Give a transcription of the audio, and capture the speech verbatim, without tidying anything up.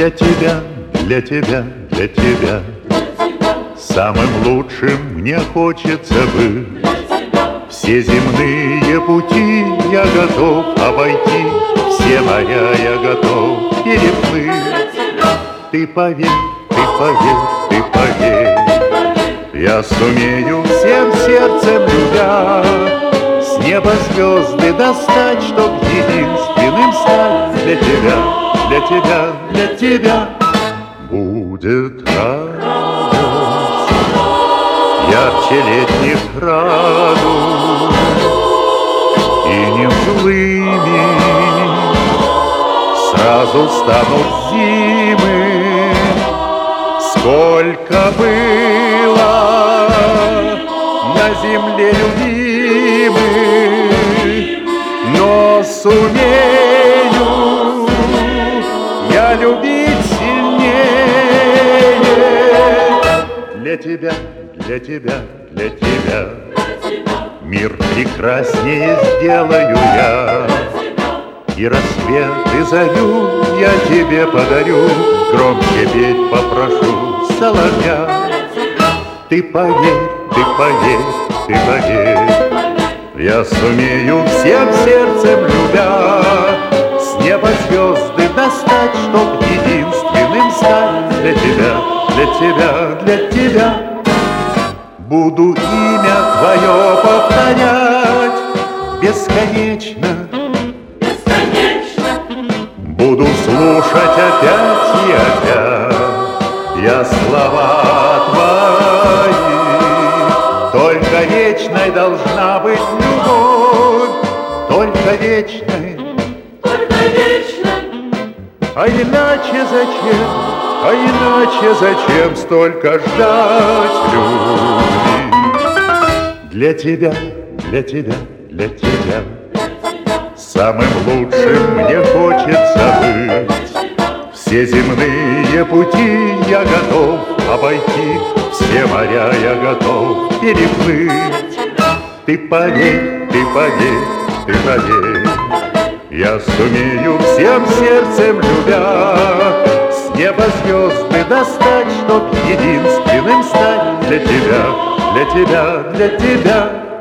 Для тебя, для тебя, для тебя самым лучшим мне хочется быть. Все земные пути я готов обойти, все моря я готов переплыть. Ты поверь, ты поверь, ты поверь, я сумею всем сердцем любя с неба звезды достать, чтоб единственным стать. Для тебя, для тебя, для тебя будет радость ярче летних радуг, и не злыми сразу станут зимы. Сколько было на земле любимых, но сумею я любить сильнее. Для тебя, для тебя, для тебя мир прекраснее сделаю я, и рассвет, и зарю я тебе подарю, громче петь попрошу соловья. Ты поверь, ты поверь, ты поверь, я сумею всем сердцем любя с неба звезды достать, чтоб единственным стать. Для тебя, для тебя, для тебя буду имя твое повторять бесконечно, буду слушать опять и опять я слова твои. Только вечной должна быть любовь, только вечной, только вечной. А иначе зачем, а иначе зачем столько ждать любви? Для тебя, для тебя, для тебя самым лучшим мне хочется быть. Все земные пути я готов обойти, все моря я готов переплыть. Ты поверь, ты поверь, ты поверь, я сумею всем сердцем любя с неба звезды достать, чтоб единственным стать. Для тебя, для тебя, для тебя